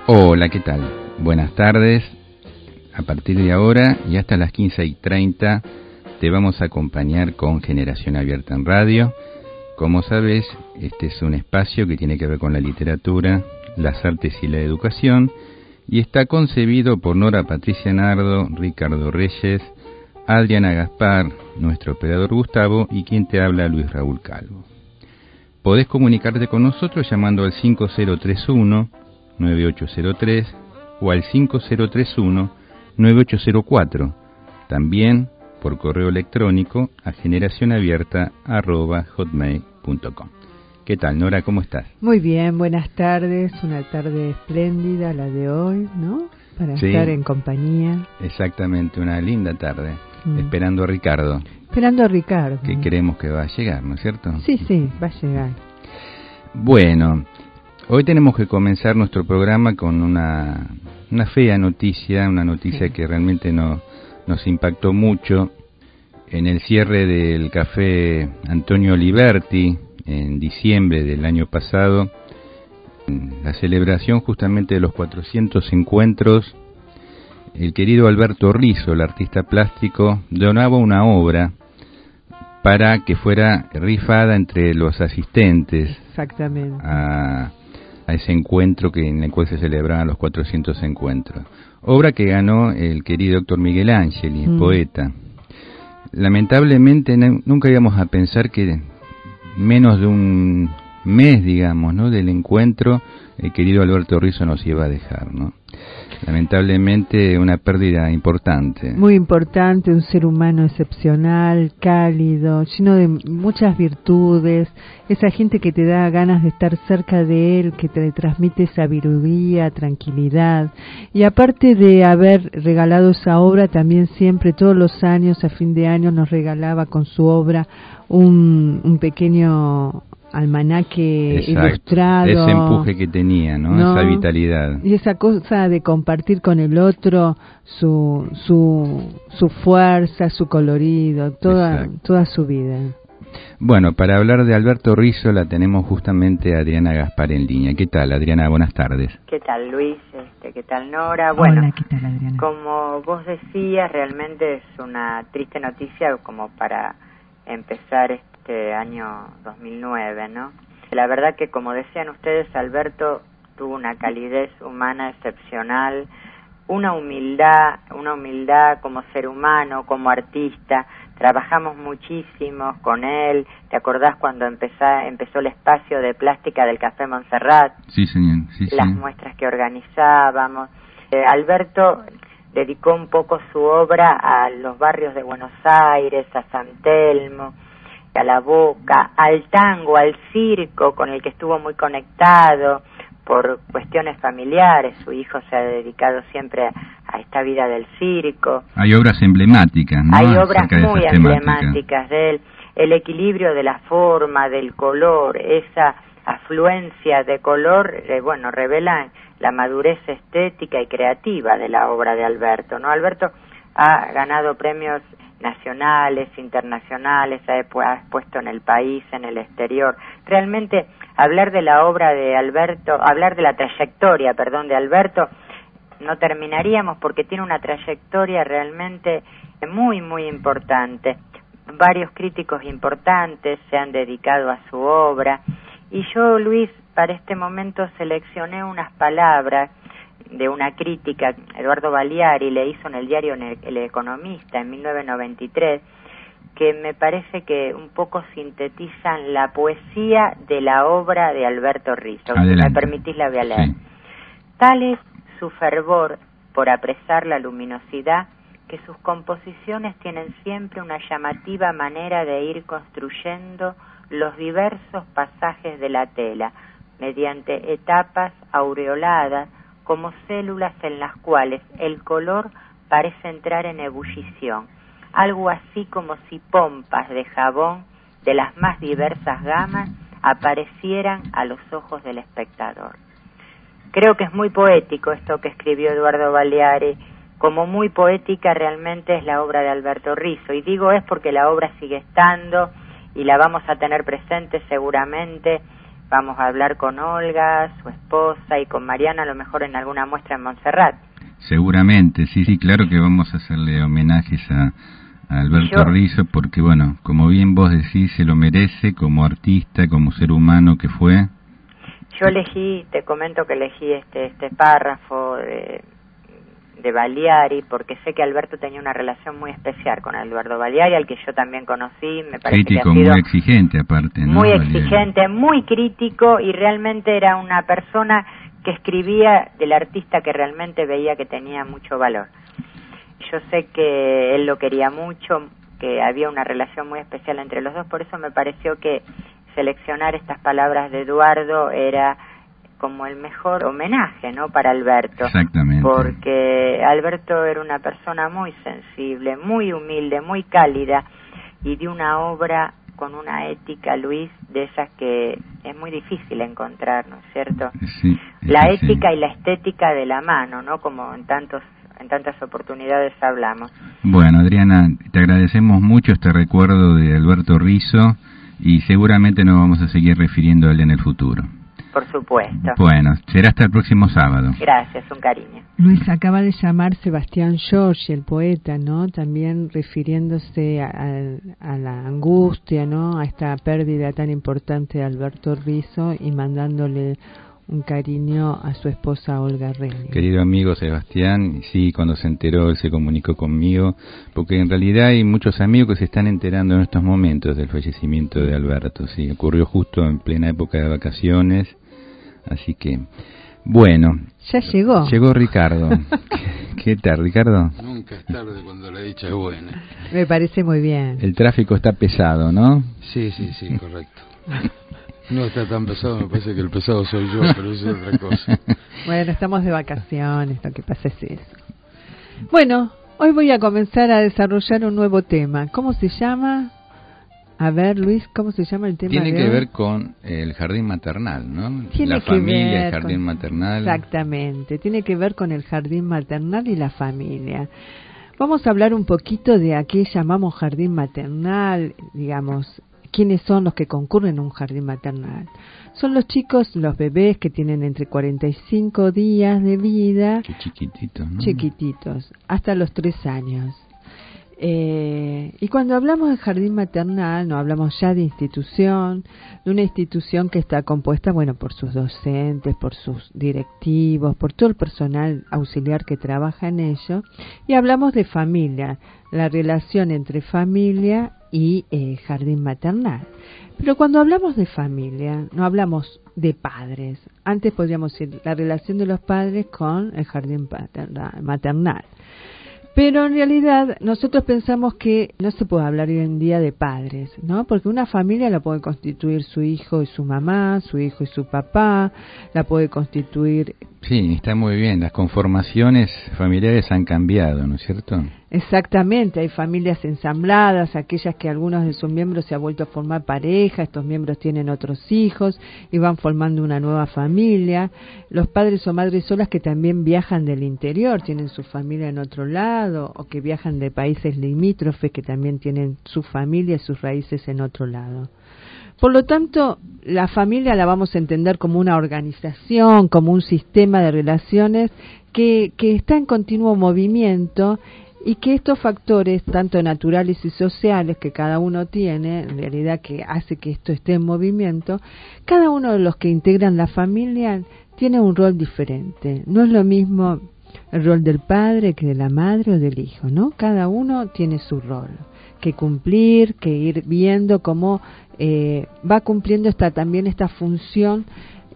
Hola, ¿qué tal? Buenas tardes. A partir de ahora y hasta las 15:30 te vamos a acompañar con Generación Abierta en Radio. Como sabes, este es un espacio que tiene que ver con la literatura, las artes y la educación, y está concebido por Nora Patricia Nardo, Ricardo Reyes, Adriana Gaspar, nuestro operador Gustavo, y quien te habla, Luis Raúl Calvo. Podés comunicarte con nosotros llamando al 5031-9803 o al 5031-9804, también por correo electrónico a generacionabierta@hotmail.com. ¿Qué tal, Nora? ¿Cómo estás? Muy bien, buenas tardes, una tarde espléndida la de hoy, ¿no? Para estar en compañía. Exactamente, una linda tarde, esperando a Ricardo. Esperando a Ricardo. Que creemos que va a llegar, ¿no es cierto? Sí, va a llegar. Bueno, hoy tenemos que comenzar nuestro programa con una fea noticia, una noticia que realmente nos impactó mucho. En el cierre del Café Antonio Liberti, en diciembre del año pasado, la celebración justamente de los 400 encuentros, el querido Alberto Rizzo, el artista plástico, donaba una obra para que fuera rifada entre los asistentes. Exactamente. A ese encuentro en el cual se celebraban los 400 encuentros. Obra que ganó el querido Héctor Miguel Ángeli, poeta. Lamentablemente nunca íbamos a pensar que menos de un mes, digamos, ¿no?, del encuentro, el querido Alberto Rizzo nos iba a dejar, ¿no? Lamentablemente una pérdida importante. Muy importante, un ser humano excepcional, cálido, lleno de muchas virtudes, esa gente que te da ganas de estar cerca de él, que te transmite sabiduría, tranquilidad, y aparte de haber regalado esa obra, también siempre, todos los años, a fin de año, nos regalaba con su obra un pequeño almanaque. Exacto. Ilustrado. Ese empuje que tenía, ¿no? Esa vitalidad. Y esa cosa de compartir con el otro su fuerza, su colorido, toda su vida. Bueno, para hablar de Alberto Rizzo la tenemos justamente a Adriana Gaspar en línea. ¿Qué tal, Adriana? Buenas tardes. ¿Qué tal, Luis? ¿Qué tal, Nora? Bueno, hola, ¿qué tal, Adriana? Como vos decías, realmente es una triste noticia como para empezar este año 2009, ¿no? La verdad que, como decían ustedes, Alberto tuvo una calidez humana excepcional, una humildad como ser humano, como artista. Trabajamos muchísimo con él. ¿Te acordás cuando empezó el espacio de plástica del Café Montserrat? Sí, señor. Sí, las muestras que organizábamos. Alberto dedicó un poco su obra a los barrios de Buenos Aires, a San Telmo, a La Boca, al tango, al circo, con el que estuvo muy conectado por cuestiones familiares. Su hijo se ha dedicado siempre a esta vida del circo. Hay obras emblemáticas, ¿no? Hay obras muy emblemáticas de él. El equilibrio de la forma, del color, esa afluencia de color, revelan la madurez estética y creativa de la obra de Alberto, ¿no? Alberto ha ganado premios nacionales, internacionales, ha expuesto en el país, en el exterior. Realmente, hablar de la obra de Alberto, hablar de la trayectoria, de Alberto, no terminaríamos porque tiene una trayectoria realmente muy, muy importante. Varios críticos importantes se han dedicado a su obra, y yo, Luis, para este momento seleccioné unas palabras de una crítica. Eduardo Baliari le hizo en el diario El Economista en 1993, que me parece que un poco sintetizan la poesía de la obra de Alberto Rizzo. Si me permitís, la voy a leer. Sí. Tal es su fervor por apresar la luminosidad, que sus composiciones tienen siempre una llamativa manera de ir construyendo los diversos pasajes de la tela, mediante etapas aureoladas, como células en las cuales el color parece entrar en ebullición, algo así como si pompas de jabón de las más diversas gamas aparecieran a los ojos del espectador. Creo que es muy poético esto que escribió Eduardo Baliari, como muy poética realmente es la obra de Alberto Rizzo, y digo es porque la obra sigue estando y la vamos a tener presente seguramente vamos a hablar con Olga, su esposa, y con Mariana, a lo mejor en alguna muestra en Montserrat. Seguramente, sí, claro que vamos a hacerle homenajes a Alberto Rizzo, porque bueno, como bien vos decís, se lo merece como artista, como ser humano que fue. Yo te comento que elegí este párrafo de Baliari, porque sé que Alberto tenía una relación muy especial con Eduardo Baliari, al que yo también conocí, me parece crítico, que ha sido muy exigente aparte, ¿no? Muy exigente, muy crítico, y realmente era una persona que escribía del artista que realmente veía que tenía mucho valor. Yo sé que él lo quería mucho, que había una relación muy especial entre los dos, por eso me pareció que seleccionar estas palabras de Eduardo era como el mejor homenaje, ¿no?, para Alberto. Exactamente. Porque Alberto era una persona muy sensible, muy humilde, muy cálida, y de una obra con una ética, Luis, de esas que es muy difícil encontrar, ¿no es cierto? Sí, la ética y la estética de la mano, ¿no?, como en tantas oportunidades hablamos. Bueno, Adriana, te agradecemos mucho este recuerdo de Alberto Rizzo, y seguramente nos vamos a seguir refiriendo a él en el futuro. Por supuesto. Bueno, será hasta el próximo sábado. Gracias, un cariño. Luis, acaba de llamar Sebastián Giorgi, el poeta, ¿no? También refiriéndose a la angustia, ¿no?, a esta pérdida tan importante de Alberto Rizzo, y mandándole un cariño a su esposa Olga Reni. Querido amigo Sebastián, sí, cuando se enteró, él se comunicó conmigo, porque en realidad hay muchos amigos que se están enterando en estos momentos del fallecimiento de Alberto. Sí, ocurrió justo en plena época de vacaciones, así que, bueno. Ya llegó. Llegó Ricardo. ¿Qué tal, Ricardo? Nunca es tarde cuando la dicha es buena. Me parece muy bien. El tráfico está pesado, ¿no? Sí, correcto. No está tan pesado, me parece que el pesado soy yo, pero eso es otra cosa. Bueno, estamos de vacaciones, lo que pasa es eso. Bueno, hoy voy a comenzar a desarrollar un nuevo tema. ¿Cómo se llama? A ver, Luis, ¿cómo se llama el tema? Tiene que ver con el jardín maternal, ¿no? Tiene la que familia, ver el jardín maternal. Exactamente, tiene que ver con el jardín maternal y la familia. Vamos a hablar un poquito de a qué llamamos jardín maternal, digamos. ¿Quiénes son los que concurren a un jardín maternal? Son los chicos, los bebés que tienen entre 45 días de vida. Qué chiquititos, ¿no? Chiquititos, hasta los 3 años. Y cuando hablamos de jardín maternal, no hablamos ya de institución, de una institución que está compuesta, bueno, por sus docentes, por sus directivos, por todo el personal auxiliar que trabaja en ello, y hablamos de familia, la relación entre familia y jardín maternal. Pero cuando hablamos de familia, no hablamos de padres. Antes podríamos decir la relación de los padres con el jardín maternal. Pero en realidad nosotros pensamos que no se puede hablar hoy en día de padres, ¿no? Porque una familia la puede constituir su hijo y su mamá, su hijo y su papá, la puede constituir... Sí, está muy bien. Las conformaciones familiares han cambiado, ¿no es cierto? Exactamente, hay familias ensambladas, aquellas que algunos de sus miembros se han vuelto a formar pareja, estos miembros tienen otros hijos y van formando una nueva familia. Los padres o madres solas que también viajan del interior, tienen su familia en otro lado, o que viajan de países limítrofes que también tienen su familia y sus raíces en otro lado. Por lo tanto, la familia la vamos a entender como una organización, como un sistema de relaciones que está en continuo movimiento, y que estos factores, tanto naturales y sociales, que cada uno tiene, en realidad que hace que esto esté en movimiento, cada uno de los que integran la familia tiene un rol diferente. No es lo mismo el rol del padre que de la madre o del hijo, ¿no? Cada uno tiene su rol que cumplir, que ir viendo cómo va cumpliendo también esta función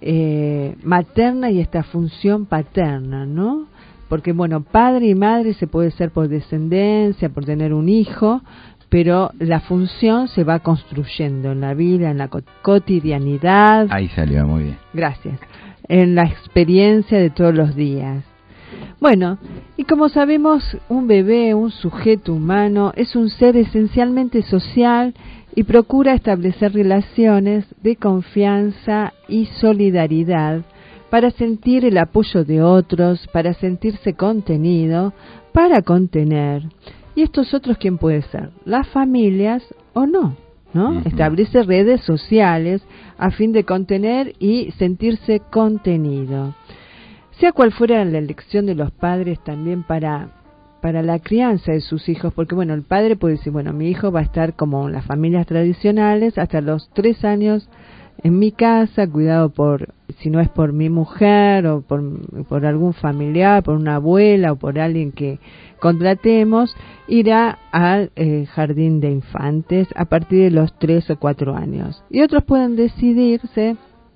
materna y esta función paterna, ¿no? Porque, bueno, padre y madre se puede ser por descendencia, por tener un hijo, pero la función se va construyendo en la vida, en la cotidianidad. Ahí salió, muy bien. Gracias. En la experiencia de todos los días. Bueno, y como sabemos, un bebé, un sujeto humano, es un ser esencialmente social y procura establecer relaciones de confianza y solidaridad para sentir el apoyo de otros, para sentirse contenido, para contener. ¿Y estos otros quién puede ser? ¿Las familias o no? ¿no? Uh-huh. Establece redes sociales a fin de contener y sentirse contenido. Sea cual fuera la elección de los padres también para la crianza de sus hijos, porque bueno, el padre puede decir, bueno, mi hijo va a estar como en las familias tradicionales hasta los 3 años en mi casa, cuidado por, si no es por mi mujer o por algún familiar, por una abuela o por alguien que contratemos, irá al jardín de infantes a partir de los 3 o 4 años. Y otros pueden decidirse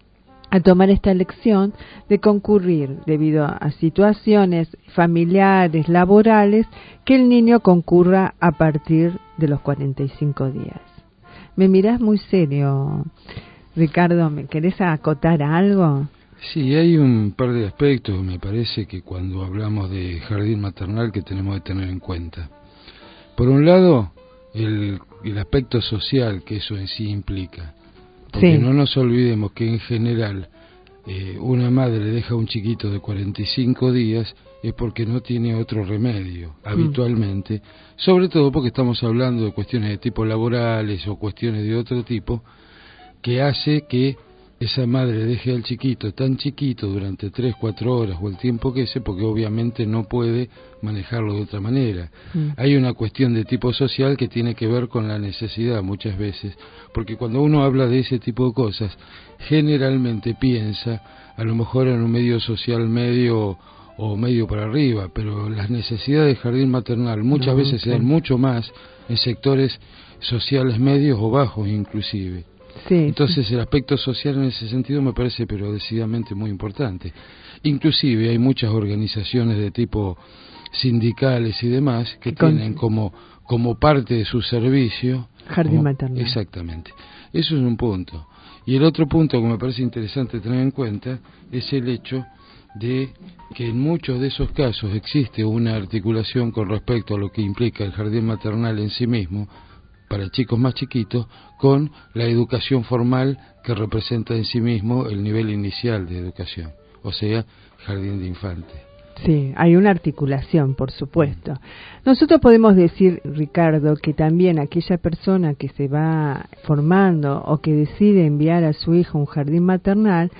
a tomar esta elección de concurrir debido a situaciones familiares, laborales, que el niño concurra a partir de los 45 días. Me mirás muy serio, Ricardo, ¿me querés acotar algo? Sí, hay un par de aspectos, me parece, que cuando hablamos de jardín maternal que tenemos que tener en cuenta. Por un lado, el aspecto social que eso en sí implica. Porque no nos olvidemos que en general una madre deja a un chiquito de 45 días es porque no tiene otro remedio, habitualmente, sobre todo porque estamos hablando de cuestiones de tipo laborales o cuestiones de otro tipo, que hace que esa madre deje al chiquito tan chiquito durante 3-4 horas o el tiempo que sea, porque obviamente no puede manejarlo de otra manera. Hay una cuestión de tipo social que tiene que ver con la necesidad muchas veces, porque cuando uno habla de ese tipo de cosas, generalmente piensa a lo mejor en un medio social medio o medio para arriba, pero las necesidades de jardín maternal muchas veces se dan mucho más en sectores sociales medios o bajos inclusive. Entonces el aspecto social en ese sentido me parece pero decididamente muy importante. Inclusive hay muchas organizaciones de tipo sindicales y demás que tienen como parte de su servicio jardín maternal. Exactamente. Eso es un punto. Y el otro punto que me parece interesante tener en cuenta es el hecho de que en muchos de esos casos existe una articulación con respecto a lo que implica el jardín maternal en sí mismo para chicos más chiquitos, con la educación formal que representa en sí mismo el nivel inicial de educación, o sea, jardín de infantes. Sí, hay una articulación, por supuesto. Nosotros podemos decir, Ricardo, que también aquella persona que se va formando o que decide enviar a su hijo a un jardín maternal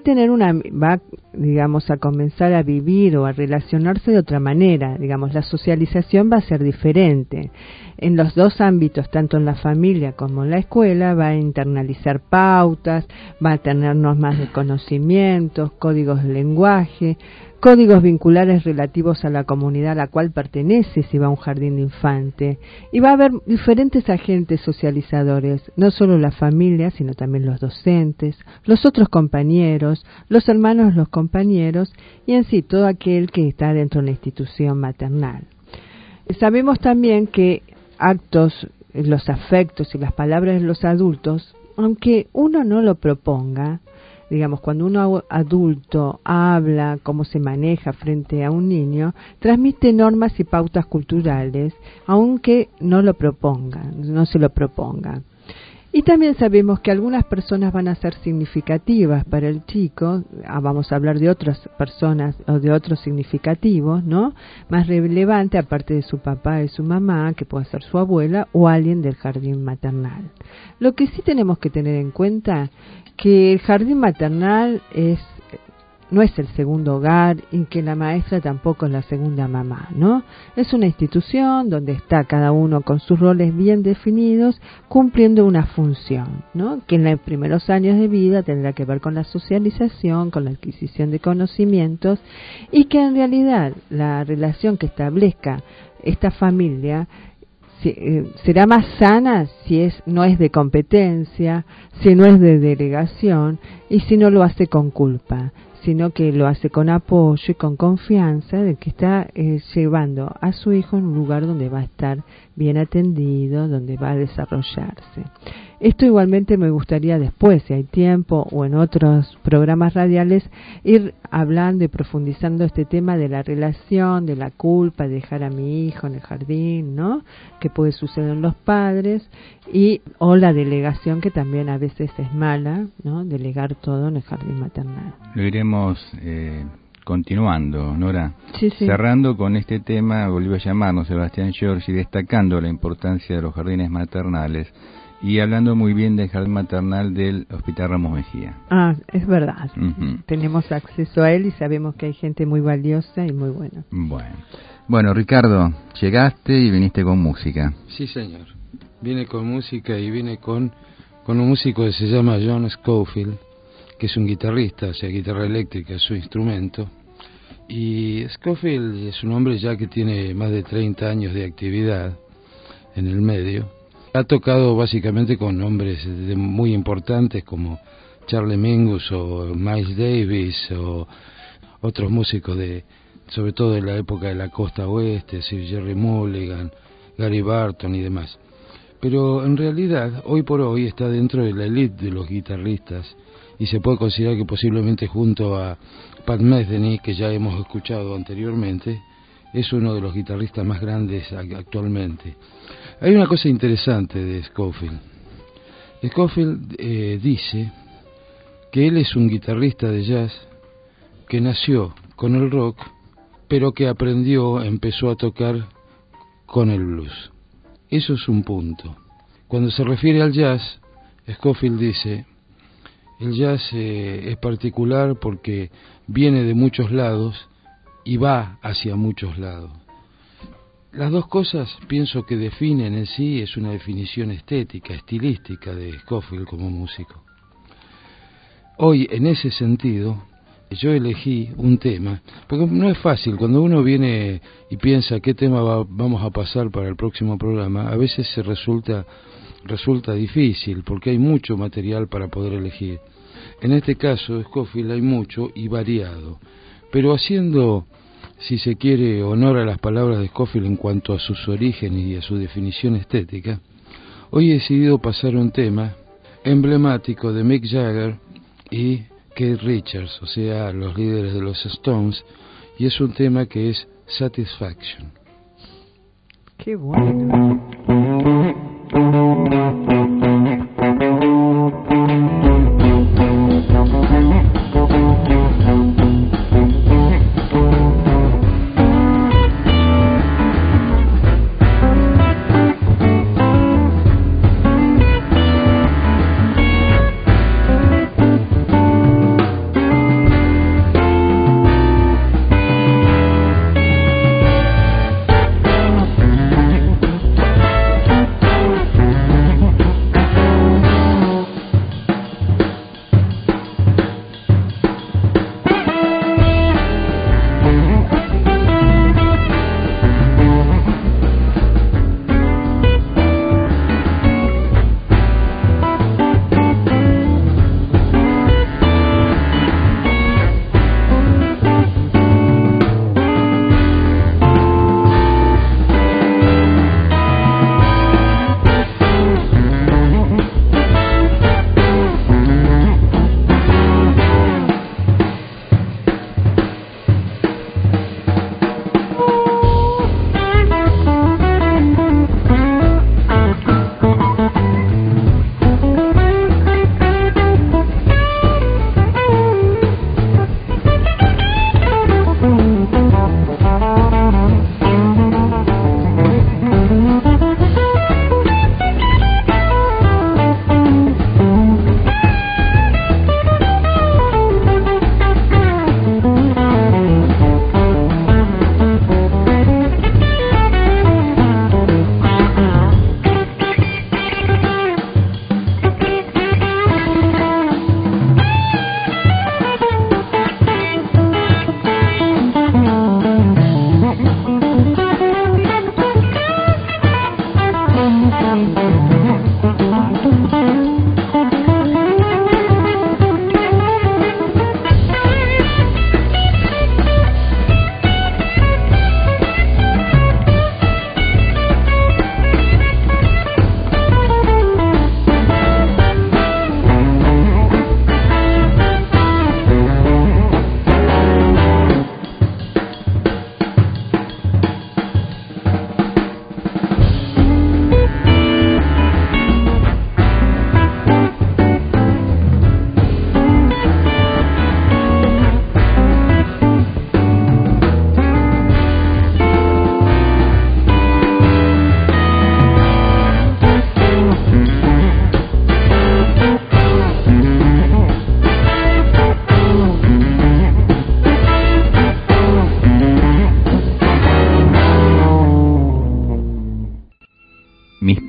va, digamos, a comenzar a vivir o a relacionarse de otra manera. Digamos, la socialización va a ser diferente. En los dos ámbitos, tanto en la familia como en la escuela, va a internalizar pautas, va a tenernos más de conocimientos, códigos de lenguaje, códigos vinculares relativos a la comunidad a la cual pertenece si va a un jardín de infante. Y va a haber diferentes agentes socializadores, no solo la familia, sino también los docentes, los otros compañeros, los hermanos, los compañeros, y en sí todo aquel que está dentro de la institución maternal. Sabemos también que los afectos y las palabras de los adultos, aunque uno no lo proponga, digamos, cuando uno adulto habla, cómo se maneja frente a un niño, transmite normas y pautas culturales, aunque no se lo proponga. Y también sabemos que algunas personas van a ser significativas para el chico, vamos a hablar de otras personas o de otros significativos, ¿no? Más relevante, aparte de su papá y su mamá, que puede ser su abuela o alguien del jardín maternal. Lo que sí tenemos que tener en cuenta que el jardín maternal no es el segundo hogar y que la maestra tampoco es la segunda mamá, ¿no? Es una institución donde está cada uno con sus roles bien definidos, cumpliendo una función, ¿no? Que en los primeros años de vida tendrá que ver con la socialización, con la adquisición de conocimientos, y que en realidad la relación que establezca esta familia será más sana si no es de competencia, si no es de delegación y si no lo hace con culpa, sino que lo hace con apoyo y con confianza de que está llevando a su hijo en un lugar donde va a estar bien atendido, donde va a desarrollarse. Esto igualmente me gustaría después, si hay tiempo o en otros programas radiales, ir hablando y profundizando este tema de la relación, de la culpa, de dejar a mi hijo en el jardín, ¿no? Que puede suceder en los padres, o la delegación, que también a veces es mala, ¿no? Delegar todo en el jardín maternal. Lo iremos continuando, Nora. Sí. Cerrando con este tema, volvió a llamarnos Sebastián Giorgi, destacando la importancia de los jardines maternales y hablando muy bien del jardín maternal del Hospital Ramos Mejía. Ah, es verdad. Uh-huh. Tenemos acceso a él y sabemos que hay gente muy valiosa y muy buena. Bueno, Ricardo, llegaste y viniste con música. Sí, señor. Vine con música y vine con un músico que se llama John Scofield, que es un guitarrista, o sea, guitarra eléctrica es su instrumento. Y Scofield es un hombre ya que tiene más de 30 años de actividad en el medio. Ha tocado básicamente con nombres muy importantes como Charlie Mingus o Miles Davis o otros músicos sobre todo de la época de la costa oeste, Sir Jerry Mulligan, Gary Barton y demás. Pero en realidad, hoy por hoy está dentro de la élite de los guitarristas y se puede considerar que posiblemente junto a Pat Metheny, que ya hemos escuchado anteriormente, es uno de los guitarristas más grandes actualmente. Hay una cosa interesante de Scofield. Scofield dice que él es un guitarrista de jazz que nació con el rock, pero que empezó a tocar con el blues. Eso es un punto. Cuando se refiere al jazz, Scofield dice, el jazz es particular porque viene de muchos lados y va hacia muchos lados. Las dos cosas pienso que definen en sí, es una definición estética, estilística de Scofield como músico. Hoy, en ese sentido, yo elegí un tema, porque no es fácil, cuando uno viene y piensa qué tema vamos a pasar para el próximo programa, a veces resulta difícil, porque hay mucho material para poder elegir. En este caso, Scofield hay mucho y variado, pero haciendo, si se quiere, honor a las palabras de Scofield en cuanto a sus orígenes y a su definición estética, hoy he decidido pasar un tema emblemático de Mick Jagger y Keith Richards, o sea, los líderes de los Stones, y es un tema que es Satisfaction. ¡Qué bueno!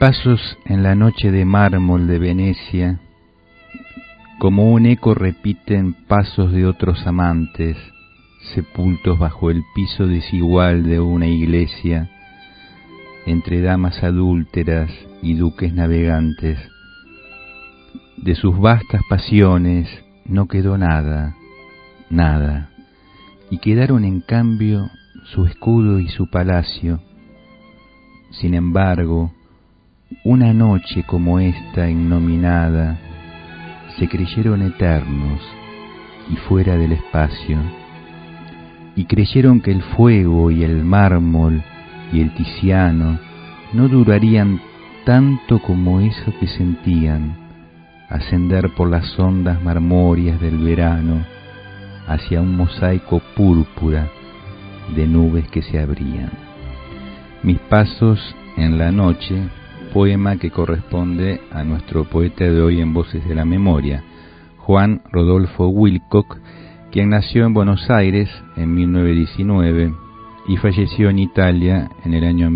pasos en la noche de mármol de Venecia, como un eco repiten pasos de otros amantes, sepultos bajo el piso desigual de una iglesia, entre damas adúlteras y duques navegantes. De sus vastas pasiones no quedó nada, nada, y quedaron en cambio su escudo y su palacio. Sin embargo, una noche como esta innominada, se creyeron eternos y fuera del espacio, y creyeron que el fuego y el mármol y el Tiziano no durarían tanto como eso que sentían, ascender por las ondas marmóreas del verano hacia un mosaico púrpura de nubes que se abrían. Mis pasos en la noche, poema que corresponde a nuestro poeta de hoy en Voces de la Memoria, Juan Rodolfo Wilcock, quien nació en Buenos Aires en 1919 y falleció en Italia en el año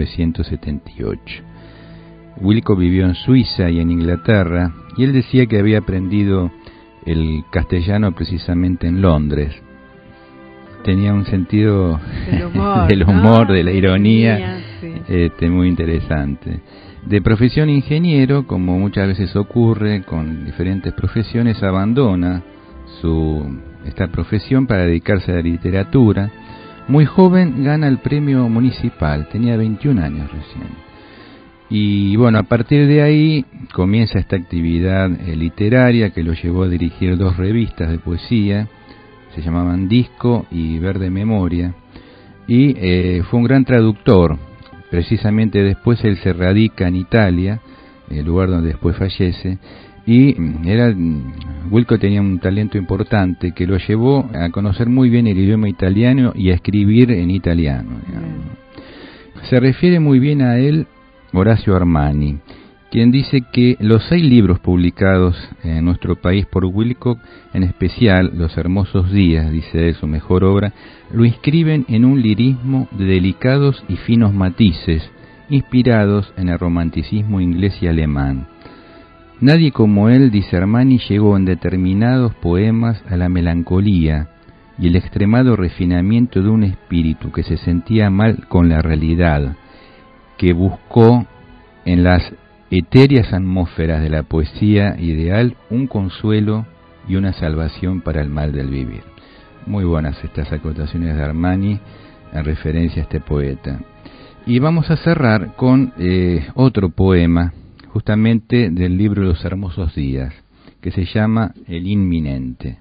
1978. Wilcock vivió en Suiza y en Inglaterra, y él decía que había aprendido el castellano precisamente en Londres. Tenía un sentido del humor, ¿no? De la ironía, sí. Muy interesante. De profesión ingeniero, como muchas veces ocurre con diferentes profesiones, abandona esta profesión para dedicarse a la literatura. Muy joven gana el premio municipal, tenía 21 años recién. Y bueno, a partir de ahí comienza esta actividad literaria que lo llevó a dirigir 2 revistas de poesía, se llamaban Disco y Verde Memoria, y fue un gran traductor. Precisamente después él se radica en Italia, el lugar donde después fallece, y Wilcock tenía un talento importante que lo llevó a conocer muy bien el idioma italiano y a escribir en italiano, digamos. Se refiere muy bien a él Horacio Armani, quien dice que los 6 libros publicados en nuestro país por Wilcock, en especial Los Hermosos Días, dice él, su mejor obra, lo inscriben en un lirismo de delicados y finos matices, inspirados en el romanticismo inglés y alemán. Nadie como él, dice Armani, llegó en determinados poemas a la melancolía y el extremado refinamiento de un espíritu que se sentía mal con la realidad, que buscó en las etéreas atmósferas de la poesía ideal un consuelo y una salvación para el mal del vivir. Muy buenas estas acotaciones de Armani en referencia a este poeta. Y vamos a cerrar con otro poema, justamente del libro Los Hermosos Días, que se llama El Inminente.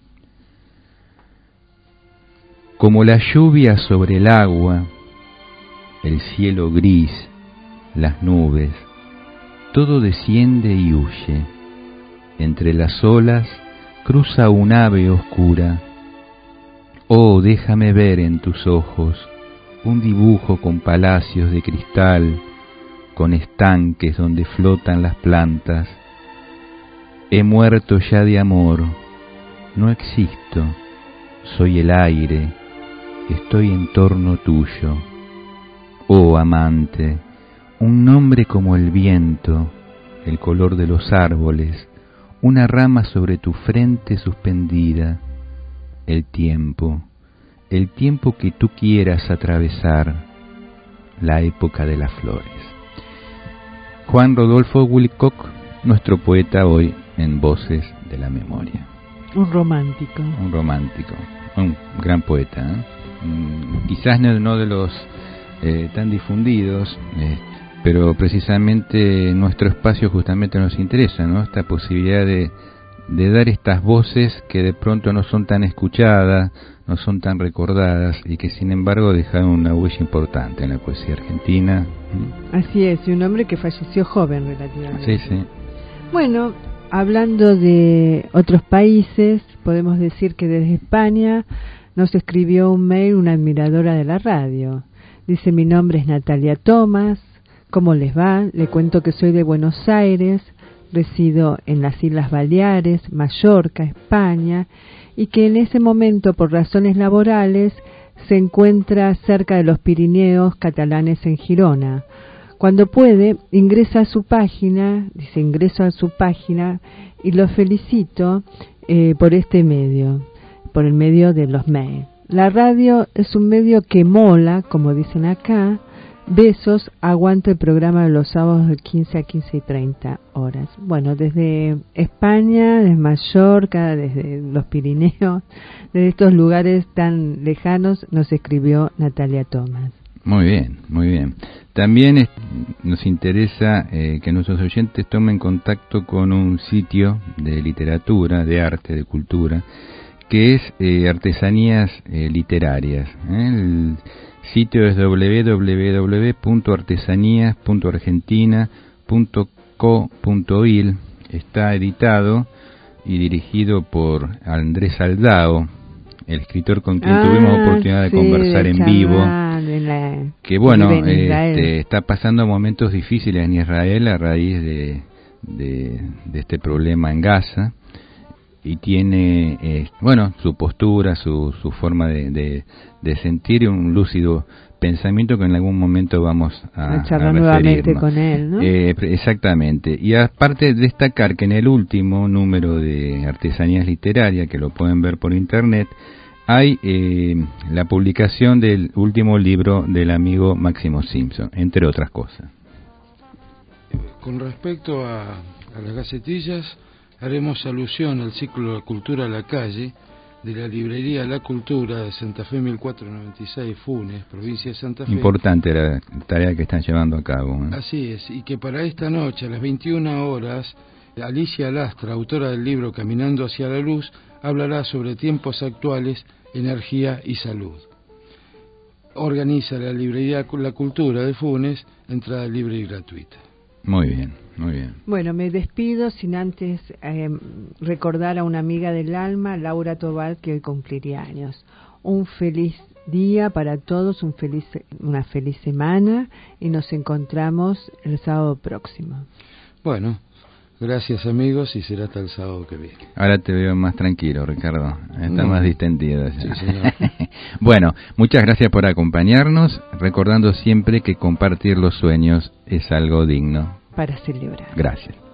Como la lluvia sobre el agua, el cielo gris, las nubes, todo desciende y huye. Entre las olas cruza un ave oscura. Oh, déjame ver en tus ojos un dibujo con palacios de cristal, con estanques donde flotan las plantas. He muerto ya de amor, no existo, soy el aire, estoy en torno tuyo. Oh amante, un nombre como el viento, el color de los árboles, una rama sobre tu frente suspendida, el tiempo que tú quieras atravesar, la época de las flores. Juan Rodolfo Wilcock, nuestro poeta hoy en Voces de la Memoria. Un romántico. Un gran poeta, ¿eh? Quizás no de los tan difundidos, pero precisamente nuestro espacio justamente nos interesa, ¿no? Esta posibilidad de dar estas voces que de pronto no son tan escuchadas, no son tan recordadas y que sin embargo dejaron una huella importante en la poesía argentina. Así es, y un hombre que falleció joven relativamente. Sí. Bueno, hablando de otros países, podemos decir que desde España nos escribió un mail una admiradora de la radio. Dice: mi nombre es Natalia Tomás, ¿cómo les va? Le cuento que soy de Buenos Aires, resido en las Islas Baleares, Mallorca, España, y que en ese momento, por razones laborales, se encuentra cerca de los Pirineos catalanes en Girona. Cuando puede, ingresa a su página, dice ingreso a su página y lo felicito por este medio, por el medio de los mails. La radio es un medio que mola, como dicen acá. Besos, aguanto el programa de los sábados de 15 a 15:30 horas. Bueno, desde España, desde Mallorca, desde los Pirineos, desde estos lugares tan lejanos, nos escribió Natalia Tomás. Muy bien, muy bien. También nos interesa que nuestros oyentes tomen contacto con un sitio de literatura, de arte, de cultura, que es Artesanías Literarias. El sitio es www.artesanías.argentina.co.il. Está editado y dirigido por Andrés Aldao, el escritor con quien tuvimos oportunidad de conversar en vivo, que bueno, está pasando momentos difíciles en Israel a raíz de este problema en Gaza, y tiene su postura, su forma de sentir, un lúcido pensamiento que en algún momento vamos a charlar nuevamente con él, ¿no? Exactamente. Y aparte destacar que en el último número de Artesanías Literarias, que lo pueden ver por internet, hay la publicación del último libro del amigo Máximo Simpson, entre otras cosas. Con respecto a las gacetillas, haremos alusión al ciclo La Cultura a la Calle de la librería La Cultura de Santa Fe 1496, Funes, provincia de Santa Fe. Importante la tarea que están llevando a cabo, ¿eh? Así es, y que para esta noche a las 21 horas, Alicia Lastra, autora del libro Caminando hacia la Luz, hablará sobre tiempos actuales, energía y salud. Organiza la librería La Cultura de Funes, entrada libre y gratuita. Muy bien, muy bien. Bueno, me despido sin antes recordar a una amiga del alma, Laura Tobal, que hoy cumpliría años. Un feliz día para todos, una feliz semana, y nos encontramos el sábado próximo. Bueno, gracias amigos, y será hasta el sábado que viene. Ahora te veo más tranquilo, Ricardo. Está más distendido. Sí, señor. Bueno, muchas gracias por acompañarnos, recordando siempre que compartir los sueños es algo digno para celebrar. Gracias.